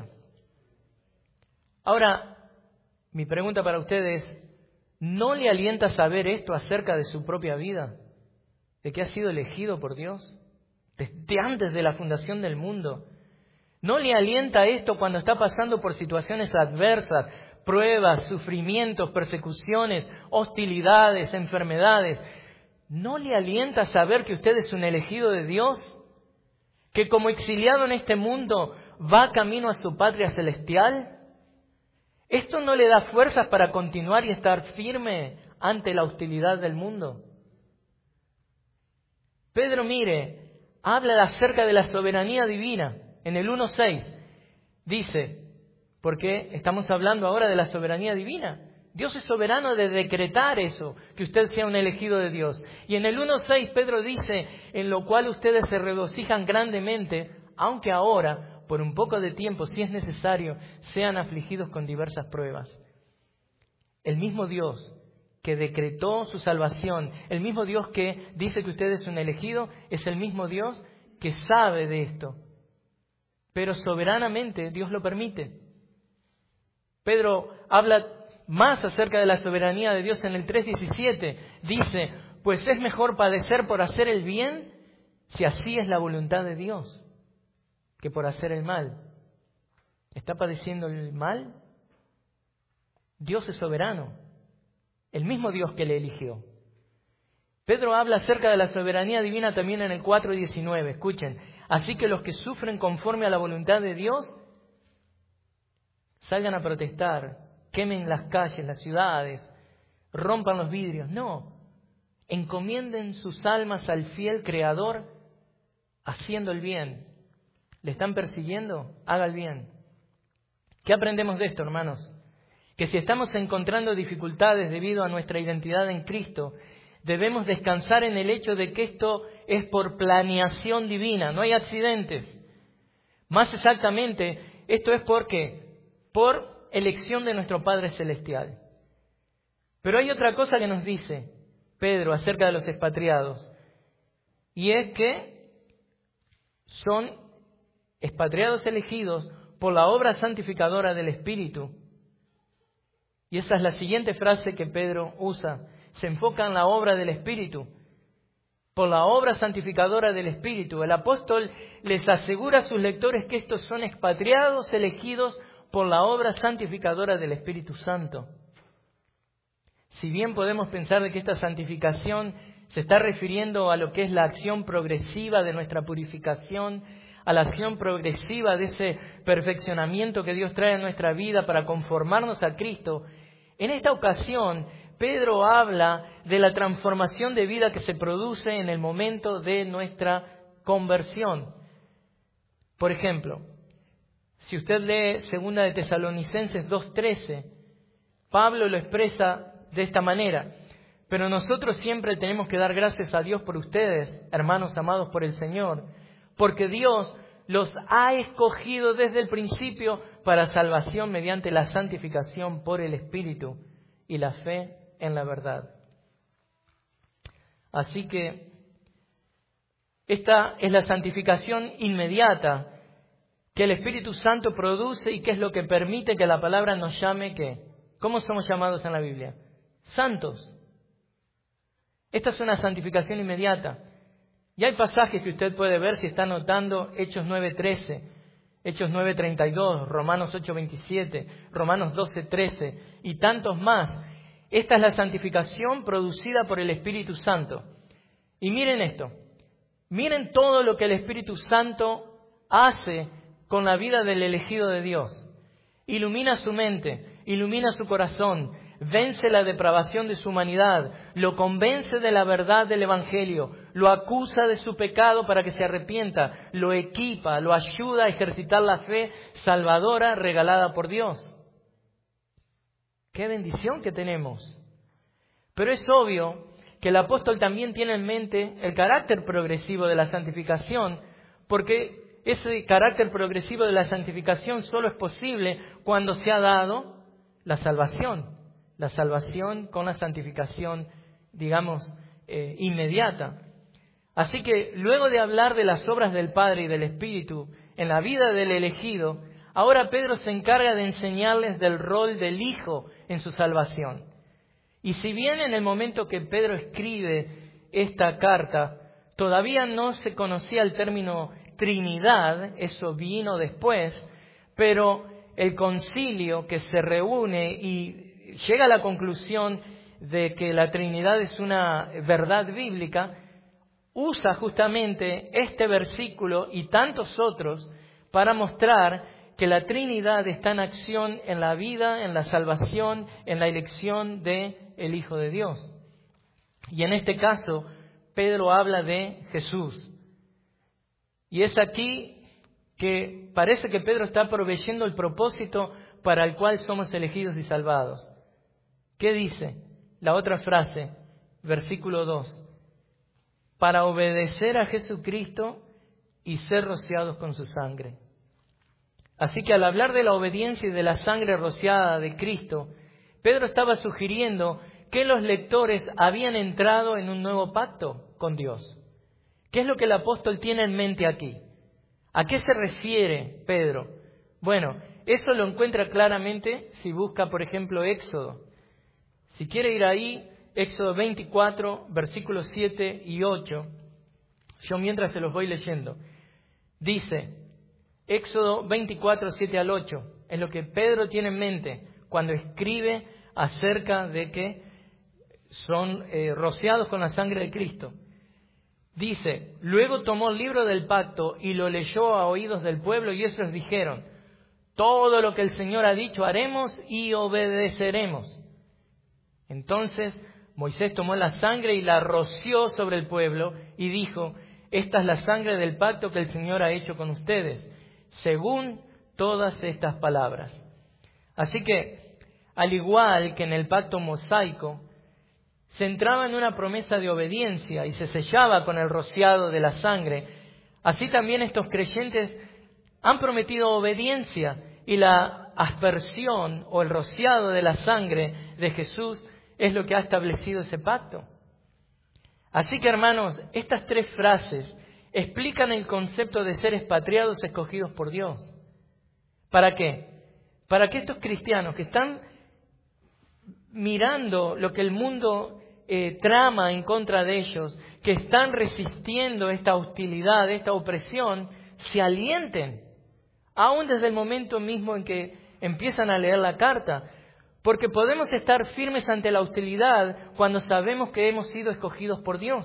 Ahora, mi pregunta para ustedes, ¿no le alienta saber esto acerca de su propia vida? ¿De que ha sido elegido por Dios? Desde antes de la fundación del mundo. ¿No le alienta esto cuando está pasando por situaciones adversas, pruebas, sufrimientos, persecuciones, hostilidades, enfermedades? ¿No le alienta saber que usted es un elegido de Dios? ¿Que como exiliado en este mundo va camino a su patria celestial? ¿Esto no le da fuerzas para continuar y estar firme ante la hostilidad del mundo? Pedro, mire, habla acerca de la soberanía divina. En el 1:6 dice, porque estamos hablando ahora de la soberanía divina. Dios es soberano de decretar eso, que usted sea un elegido de Dios. Y en el 1:6 Pedro dice, en lo cual ustedes se regocijan grandemente, aunque ahora, por un poco de tiempo, si es necesario, sean afligidos con diversas pruebas. El mismo Dios que decretó su salvación, el mismo Dios que dice que usted es un elegido, es el mismo Dios que sabe de esto. Pero soberanamente Dios lo permite. Pedro habla más acerca de la soberanía de Dios en el 3:17. Dice, pues es mejor padecer por hacer el bien, si así es la voluntad de Dios, que por hacer el mal. ¿Está padeciendo el mal? Dios es soberano, el mismo Dios que le eligió. Pedro habla acerca de la soberanía divina también en el 4:19. Escuchen, así que los que sufren conforme a la voluntad de Dios, salgan a protestar, quemen las calles, las ciudades, rompan los vidrios. No, encomienden sus almas al fiel Creador haciendo el bien. ¿Le están persiguiendo? Haga el bien. ¿Qué aprendemos de esto, hermanos? Que si estamos encontrando dificultades debido a nuestra identidad en Cristo, debemos descansar en el hecho de que esto es por planeación divina, no hay accidentes. Más exactamente, esto es porque por elección de nuestro Padre Celestial. Pero hay otra cosa que nos dice Pedro acerca de los expatriados, y es que son expatriados elegidos por la obra santificadora del Espíritu. Y esa es la siguiente frase que Pedro usa. Se enfoca en la obra del Espíritu. Por la obra santificadora del Espíritu. El apóstol les asegura a sus lectores que estos son expatriados elegidos por la obra santificadora del Espíritu Santo. Si bien podemos pensar de que esta santificación se está refiriendo a lo que es la acción progresiva de nuestra purificación, a la acción progresiva de ese perfeccionamiento que Dios trae en nuestra vida para conformarnos a Cristo, en esta ocasión Pedro habla de la transformación de vida que se produce en el momento de nuestra conversión. Por ejemplo, si usted lee 2 de Tesalonicenses 2:13, Pablo lo expresa de esta manera: pero nosotros siempre tenemos que dar gracias a Dios por ustedes, hermanos amados por el Señor, porque Dios los ha escogido desde el principio para salvación mediante la santificación por el Espíritu y la fe en la verdad. Así que esta es la santificación inmediata que el Espíritu Santo produce y que es lo que permite que la palabra nos llame, ¿qué? ¿Cómo somos llamados en la Biblia? Santos. Esta es una santificación inmediata. Y hay pasajes que usted puede ver si está anotando: Hechos 9:13, Hechos 9:32, Romanos 8:27, Romanos 12:13 y tantos más. Esta es la santificación producida por el Espíritu Santo. Y miren esto, miren todo lo que el Espíritu Santo hace con la vida del elegido de Dios. Ilumina su mente, ilumina su corazón, vence la depravación de su humanidad, lo convence de la verdad del Evangelio, lo acusa de su pecado para que se arrepienta, lo equipa, lo ayuda a ejercitar la fe salvadora regalada por Dios. ¡Qué bendición que tenemos! Pero es obvio que el apóstol también tiene en mente el carácter progresivo de la santificación, porque ese carácter progresivo de la santificación solo es posible cuando se ha dado la salvación con la santificación, digamos, inmediata. Así que luego de hablar de las obras del Padre y del Espíritu en la vida del elegido, ahora Pedro se encarga de enseñarles del rol del Hijo en su salvación. Y si bien en el momento que Pedro escribe esta carta todavía no se conocía el término Trinidad, eso vino después, pero el concilio que se reúne y llega a la conclusión de que la Trinidad es una verdad bíblica, usa justamente este versículo y tantos otros para mostrar que la Trinidad está en acción en la vida, en la salvación, en la elección del Hijo de Dios. Y en este caso, Pedro habla de Jesús. Y es aquí que parece que Pedro está proveyendo el propósito para el cual somos elegidos y salvados. ¿Qué dice? La otra frase, versículo 2. Para obedecer a Jesucristo y ser rociados con su sangre. Así que al hablar de la obediencia y de la sangre rociada de Cristo, Pedro estaba sugiriendo que los lectores habían entrado en un nuevo pacto con Dios. ¿Qué es lo que el apóstol tiene en mente aquí? ¿A qué se refiere Pedro? Bueno, eso lo encuentra claramente si busca, por ejemplo, Éxodo. Si quiere ir ahí, Éxodo 24, versículos 7 y 8, yo mientras se los voy leyendo. Dice, Éxodo 24, 7 al 8, es lo que Pedro tiene en mente cuando escribe acerca de que son rociados con la sangre de Cristo. Dice, luego tomó el libro del pacto y lo leyó a oídos del pueblo y ellos dijeron, todo lo que el Señor ha dicho haremos y obedeceremos. Entonces Moisés tomó la sangre y la roció sobre el pueblo y dijo, esta es la sangre del pacto que el Señor ha hecho con ustedes, según todas estas palabras. Así que, al igual que en el pacto mosaico, se entraba en una promesa de obediencia y se sellaba con el rociado de la sangre, así también estos creyentes han prometido obediencia y la aspersión o el rociado de la sangre de Jesús es lo que ha establecido ese pacto. Así que, hermanos, estas tres frases explican el concepto de ser expatriados escogidos por Dios. ¿Para qué? Para que estos cristianos que están mirando lo que el mundo trama en contra de ellos, que están resistiendo esta hostilidad, esta opresión, se alienten, aún desde el momento mismo en que empiezan a leer la carta, porque podemos estar firmes ante la hostilidad cuando sabemos que hemos sido escogidos por Dios.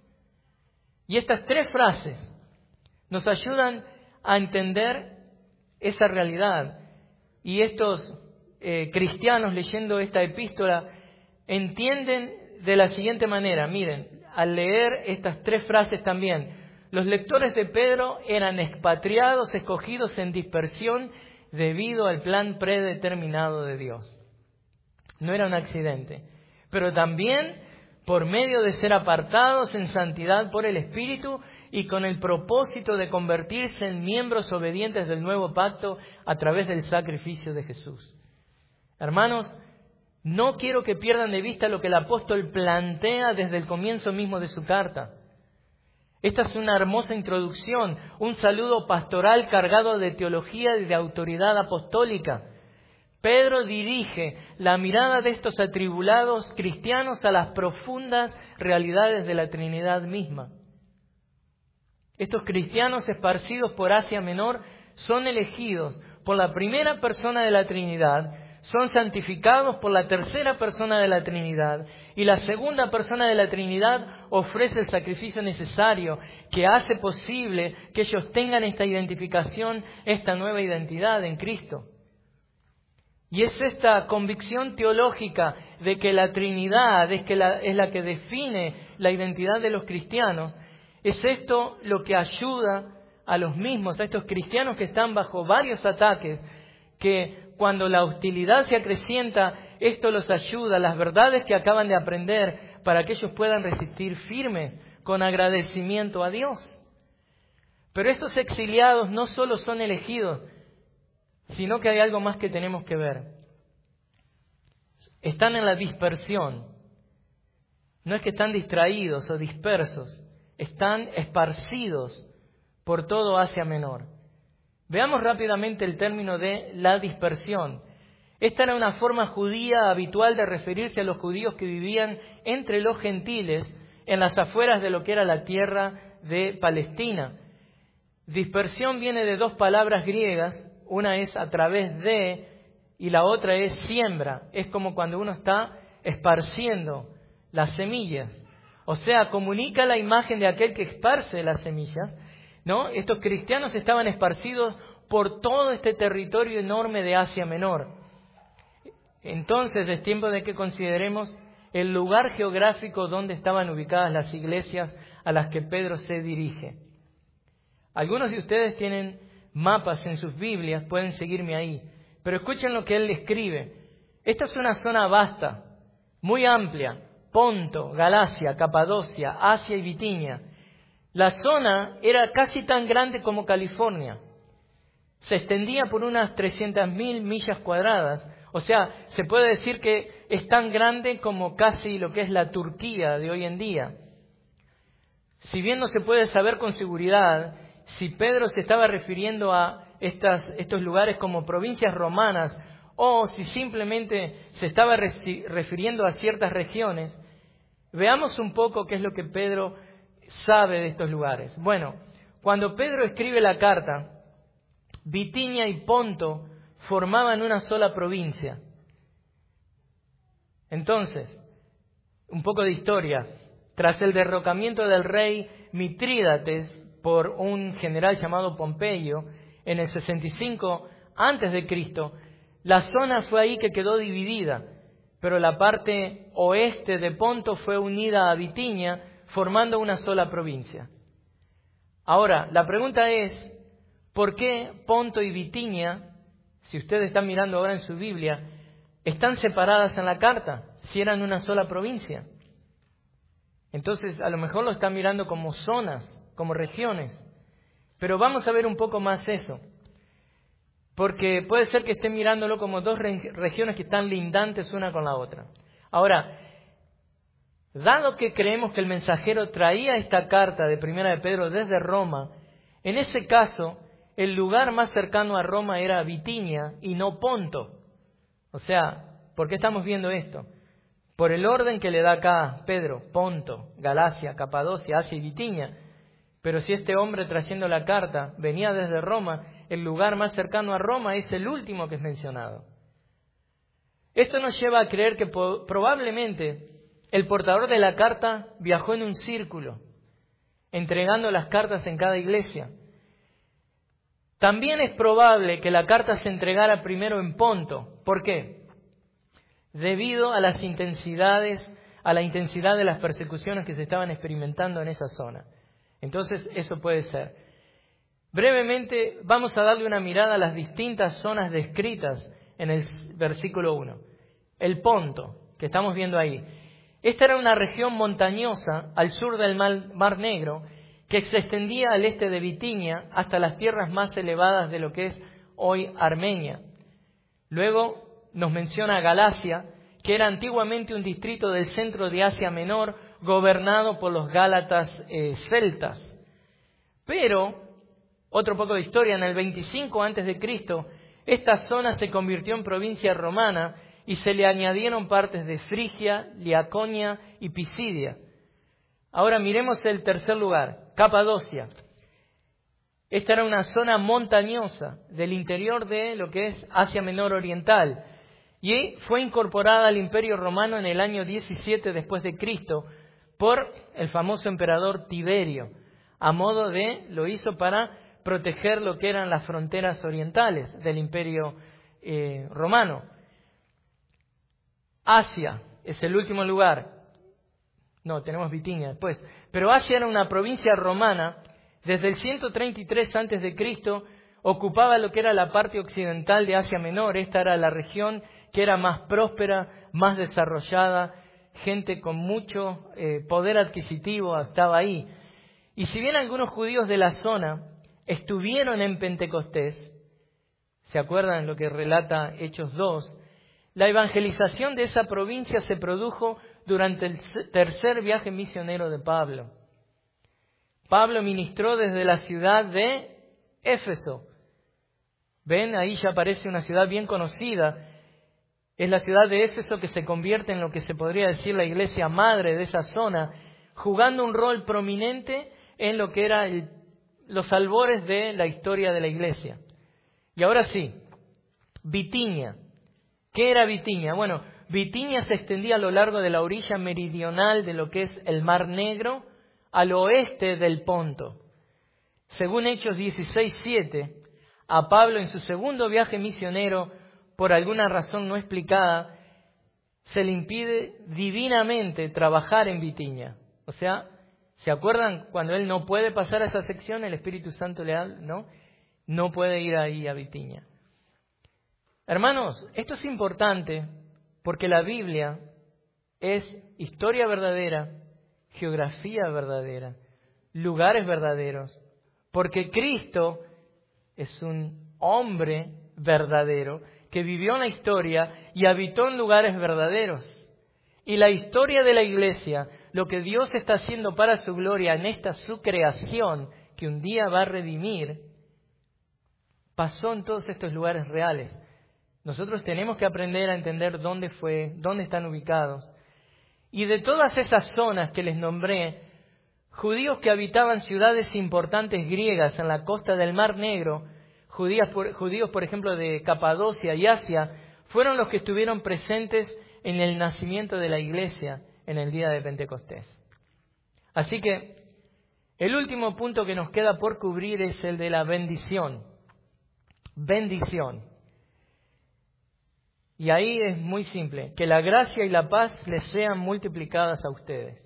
Y estas tres frases nos ayudan a entender esa realidad. Y estos cristianos leyendo esta epístola entienden de la siguiente manera. Miren, al leer estas tres frases también, los lectores de Pedro eran expatriados, escogidos en dispersión debido al plan predeterminado de Dios. No era un accidente, pero también por medio de ser apartados en santidad por el Espíritu y con el propósito de convertirse en miembros obedientes del nuevo pacto a través del sacrificio de Jesús. Hermanos, no quiero que pierdan de vista lo que el apóstol plantea desde el comienzo mismo de su carta. Esta es una hermosa introducción, un saludo pastoral cargado de teología y de autoridad apostólica. Pedro dirige la mirada de estos atribulados cristianos a las profundas realidades de la Trinidad misma. Estos cristianos esparcidos por Asia Menor son elegidos por la primera persona de la Trinidad, son santificados por la tercera persona de la Trinidad y la segunda persona de la Trinidad ofrece el sacrificio necesario que hace posible que ellos tengan esta identificación, esta nueva identidad en Cristo. Y es esta convicción teológica de que la Trinidad es la que define la identidad de los cristianos. Es esto lo que ayuda a los mismos, a estos cristianos que están bajo varios ataques, que cuando la hostilidad se acrecienta, esto los ayuda, las verdades que acaban de aprender, para que ellos puedan resistir firmes con agradecimiento a Dios. Pero estos exiliados no solo son elegidos, sino que hay algo más que tenemos que ver. Están en la dispersión. No es que están distraídos o dispersos, están esparcidos por todo Asia Menor. Veamos rápidamente el término de la dispersión. Esta era una forma judía habitual de referirse a los judíos que vivían entre los gentiles en las afueras de lo que era la tierra de Palestina. Dispersión viene de dos palabras griegas, una es a través de y la otra es siembra. Es como cuando uno está esparciendo las semillas. O sea, comunica la imagen de aquel que esparce las semillas, ¿no? Estos cristianos estaban esparcidos por todo este territorio enorme de Asia Menor. Entonces es tiempo de que consideremos el lugar geográfico donde estaban ubicadas las iglesias a las que Pedro se dirige. Algunos de ustedes tienen mapas en sus Biblias, pueden seguirme ahí. Pero escuchen lo que él escribe. Esta es una zona vasta, muy amplia. Ponto, Galacia, Capadocia, Asia y Bitinia. La zona era casi tan grande como California. Se extendía por unas 300.000 millas cuadradas. O sea, se puede decir que es tan grande como casi lo que es la Turquía de hoy en día. Si bien no se puede saber con seguridad si Pedro se estaba refiriendo a estos lugares como provincias romanas o si simplemente se estaba refiriendo a ciertas regiones, veamos un poco qué es lo que Pedro sabe de estos lugares. Bueno, cuando Pedro escribe la carta, Bitinia y Ponto formaban una sola provincia. Entonces, un poco de historia. Tras el derrocamiento del rey Mitrídates por un general llamado Pompeyo, en el 65 a.C., la zona fue ahí que quedó dividida, pero la parte oeste de Ponto fue unida a Bitinia, formando una sola provincia. Ahora, la pregunta es, ¿por qué Ponto y Bitinia, si ustedes están mirando ahora en su Biblia, están separadas en la carta, si eran una sola provincia? Entonces, a lo mejor lo están mirando como zonas, como regiones. Pero vamos a ver un poco más eso. Porque puede ser que estén mirándolo como dos regiones que están lindantes una con la otra. Ahora, dado que creemos que el mensajero traía esta carta de Primera de Pedro desde Roma, en ese caso, el lugar más cercano a Roma era Bitinia y no Ponto. O sea, ¿por qué estamos viendo esto? Por el orden que le da acá Pedro: Ponto, Galacia, Capadocia, Asia y Bitinia. Pero si este hombre trayendo la carta venía desde Roma, el lugar más cercano a Roma es el último que es mencionado. Esto nos lleva a creer que probablemente el portador de la carta viajó en un círculo, entregando las cartas en cada iglesia. También es probable que la carta se entregara primero en Ponto. ¿Por qué? Debido a la intensidad de las persecuciones que se estaban experimentando en esa zona. Entonces, eso puede ser. Brevemente, vamos a darle una mirada a las distintas zonas descritas en el versículo 1. El Ponto, que estamos viendo ahí. Esta era una región montañosa al sur del Mar Negro, que se extendía al este de Bitinia hasta las tierras más elevadas de lo que es hoy Armenia. Luego nos menciona Galacia, que era antiguamente un distrito del centro de Asia Menor, gobernado por los gálatas celtas. Pero, otro poco de historia, en el 25 a.C., esta zona se convirtió en provincia romana y se le añadieron partes de Frigia, Liaconia y Pisidia. Ahora miremos el tercer lugar, Capadocia. Esta era una zona montañosa del interior de lo que es Asia Menor Oriental y fue incorporada al Imperio Romano en el año 17 después de Cristo por el famoso emperador Tiberio. Lo hizo para proteger lo que eran las fronteras orientales del Imperio Romano. Asia es el último lugar. No, tenemos Bitinia después. Pero Asia era una provincia romana. Desde el 133 a.C. ocupaba lo que era la parte occidental de Asia Menor. Esta era la región que era más próspera, más desarrollada. Gente con mucho poder adquisitivo estaba ahí. Y si bien algunos judíos de la zona estuvieron en Pentecostés, ¿se acuerdan lo que relata Hechos 2? La evangelización de esa provincia se produjo durante el tercer viaje misionero de Pablo. Pablo ministró desde la ciudad de Éfeso. ¿Ven? Ahí ya aparece una ciudad bien conocida. Es la ciudad de Éfeso que se convierte en lo que se podría decir la iglesia madre de esa zona, jugando un rol prominente en lo que era los albores de la historia de la iglesia. Y ahora sí, Bitinia. ¿Qué era Bitinia? Bueno, Bitinia se extendía a lo largo de la orilla meridional de lo que es el Mar Negro, al oeste del Ponto. Según Hechos 16:7, a Pablo en su segundo viaje misionero, por alguna razón no explicada, se le impide divinamente trabajar en Bitinia. O sea, ¿se acuerdan cuando él no puede pasar a esa sección? El Espíritu Santo le habla, ¿no? No puede ir ahí a Bitinia. Hermanos, esto es importante porque la Biblia es historia verdadera, geografía verdadera, lugares verdaderos, porque Cristo es un hombre verdadero que vivió en la historia y habitó en lugares verdaderos. Y la historia de la iglesia, lo que Dios está haciendo para su gloria en esta su creación, que un día va a redimir, pasó en todos estos lugares reales. Nosotros tenemos que aprender a entender dónde fue, dónde están ubicados. Y de todas esas zonas que les nombré, judíos que habitaban ciudades importantes griegas en la costa del Mar Negro, judíos, por ejemplo, de Capadocia y Asia, fueron los que estuvieron presentes en el nacimiento de la iglesia en el día de Pentecostés. Así que el último punto que nos queda por cubrir es el de la bendición. Bendición. Y ahí es muy simple, que la gracia y la paz les sean multiplicadas a ustedes.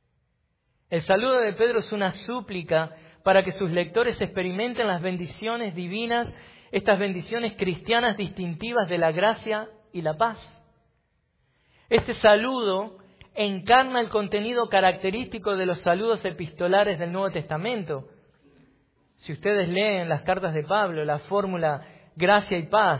El saludo de Pedro es una súplica para que sus lectores experimenten las bendiciones divinas, estas bendiciones cristianas distintivas de la gracia y la paz. Este saludo encarna el contenido característico de los saludos epistolares del Nuevo Testamento. Si ustedes leen las cartas de Pablo, la fórmula gracia y paz,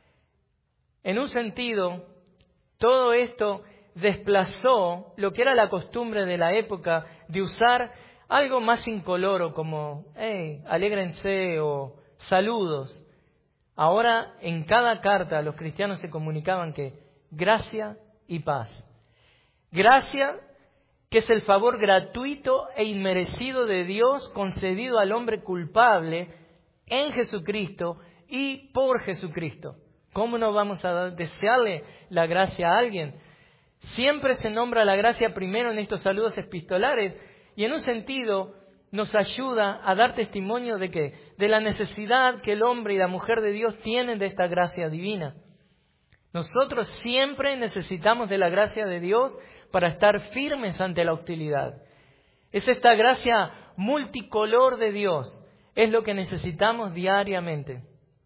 en un sentido, todo esto desplazó lo que era la costumbre de la época de usar algo más incoloro como alégrense o saludos. Ahora en cada carta los cristianos se comunicaban que gracia y paz. Gracia, que es el favor gratuito e inmerecido de Dios concedido al hombre culpable en Jesucristo y por Jesucristo. ¿Cómo no vamos a desearle la gracia a alguien? Siempre se nombra la gracia primero en estos saludos epistolares y en un sentido nos ayuda a dar testimonio de ¿qué? De la necesidad que el hombre y la mujer de Dios tienen de esta gracia divina. Nosotros siempre necesitamos de la gracia de Dios para estar firmes ante la hostilidad. Es esta gracia multicolor de Dios, es lo que necesitamos diariamente.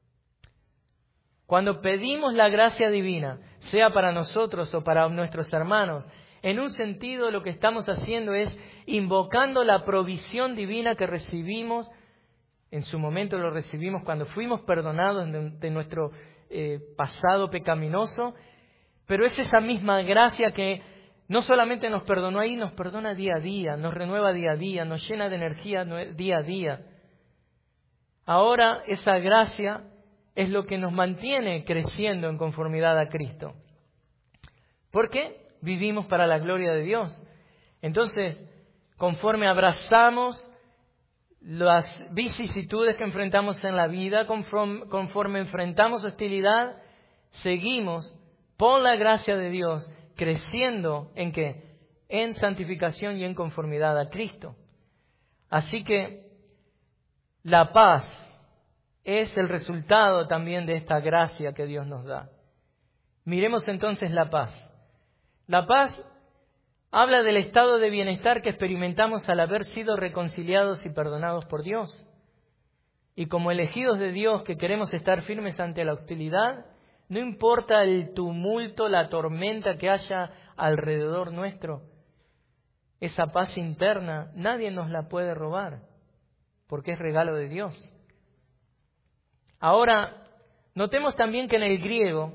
Cuando pedimos la gracia divina, sea para nosotros o para nuestros hermanos, en un sentido lo que estamos haciendo es invocando la provisión divina que recibimos, en su momento lo recibimos cuando fuimos perdonados de nuestro pasado pecaminoso, pero es esa misma gracia que no solamente nos perdonó ahí, nos perdona día a día, nos renueva día a día, nos llena de energía día a día. Ahora esa gracia es lo que nos mantiene creciendo en conformidad a Cristo. ¿Por qué? Vivimos para la gloria de Dios. Entonces, conforme abrazamos las vicisitudes que enfrentamos en la vida, conforme enfrentamos hostilidad, seguimos, por la gracia de Dios, creciendo ¿en qué? En santificación y en conformidad a Cristo. Así que la paz es el resultado también de esta gracia que Dios nos da. Miremos entonces la paz. La paz habla del estado de bienestar que experimentamos al haber sido reconciliados y perdonados por Dios. Y como elegidos de Dios que queremos estar firmes ante la hostilidad, no importa el tumulto, la tormenta que haya alrededor nuestro, esa paz interna nadie nos la puede robar, porque es regalo de Dios. Ahora, notemos también que en el griego,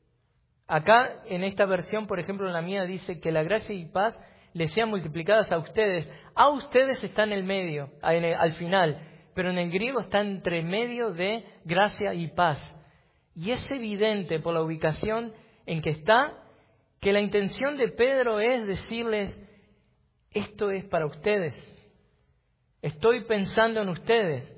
acá en esta versión, por ejemplo en la mía, dice que la gracia y paz les sean multiplicadas a ustedes. A ustedes está en el medio, al final, pero en el griego está entre medio de gracia y paz. Y es evidente por la ubicación en que está, que la intención de Pedro es decirles, esto es para ustedes. Estoy pensando en ustedes.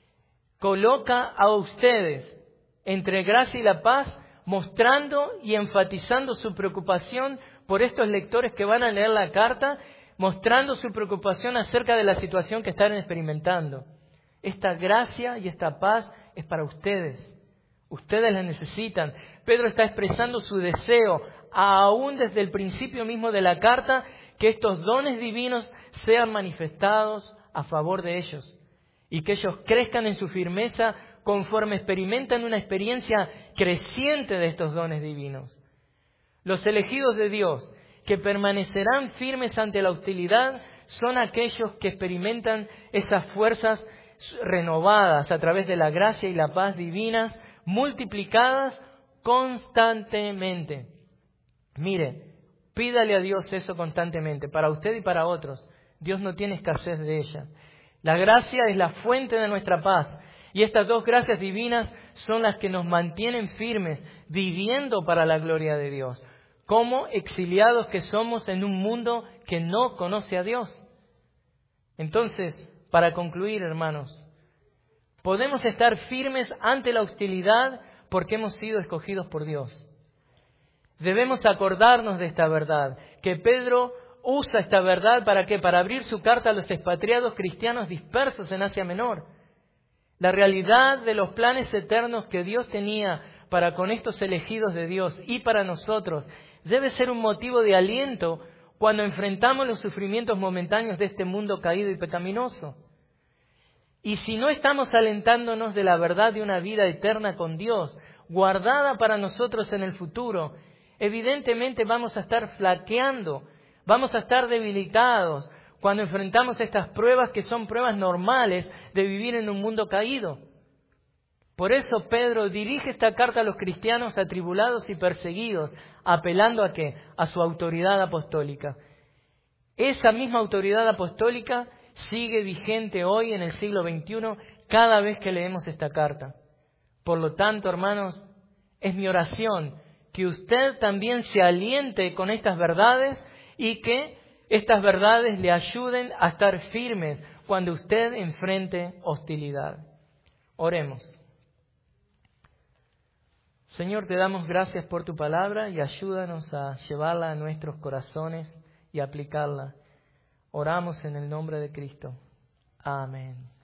Coloca a ustedes entre gracia y la paz, mostrando y enfatizando su preocupación por estos lectores que van a leer la carta, mostrando su preocupación acerca de la situación que están experimentando. Esta gracia y esta paz es para ustedes. Ustedes la necesitan. Pedro está expresando su deseo, aún desde el principio mismo de la carta, que estos dones divinos sean manifestados a favor de ellos y que ellos crezcan en su firmeza conforme experimentan una experiencia creciente de estos dones divinos. Los elegidos de Dios, que permanecerán firmes ante la hostilidad, son aquellos que experimentan esas fuerzas renovadas a través de la gracia y la paz divinas, multiplicadas constantemente. Mire, pídale a Dios eso constantemente, para usted y para otros. Dios no tiene escasez de ella. La gracia es la fuente de nuestra paz. Y estas dos gracias divinas son las que nos mantienen firmes, viviendo para la gloria de Dios, como exiliados que somos en un mundo que no conoce a Dios. Entonces, para concluir, hermanos, podemos estar firmes ante la hostilidad porque hemos sido escogidos por Dios. Debemos acordarnos de esta verdad, que Pedro usa esta verdad ¿para qué? Para abrir su carta a los expatriados cristianos dispersos en Asia Menor. La realidad de los planes eternos que Dios tenía para con estos elegidos de Dios y para nosotros debe ser un motivo de aliento cuando enfrentamos los sufrimientos momentáneos de este mundo caído y pecaminoso. Y si no estamos alentándonos de la verdad de una vida eterna con Dios, guardada para nosotros en el futuro, evidentemente vamos a estar flaqueando, vamos a estar debilitados cuando enfrentamos estas pruebas que son pruebas normales de vivir en un mundo caído. Por eso Pedro dirige esta carta a los cristianos atribulados y perseguidos, apelando ¿a qué? A su autoridad apostólica. Esa misma autoridad apostólica sigue vigente hoy en el siglo XXI cada vez que leemos esta carta. Por lo tanto, hermanos, es mi oración que usted también se aliente con estas verdades y que estas verdades le ayuden a estar firmes cuando usted enfrente hostilidad. Oremos. Señor, te damos gracias por tu palabra y ayúdanos a llevarla a nuestros corazones y aplicarla. Oramos en el nombre de Cristo. Amén.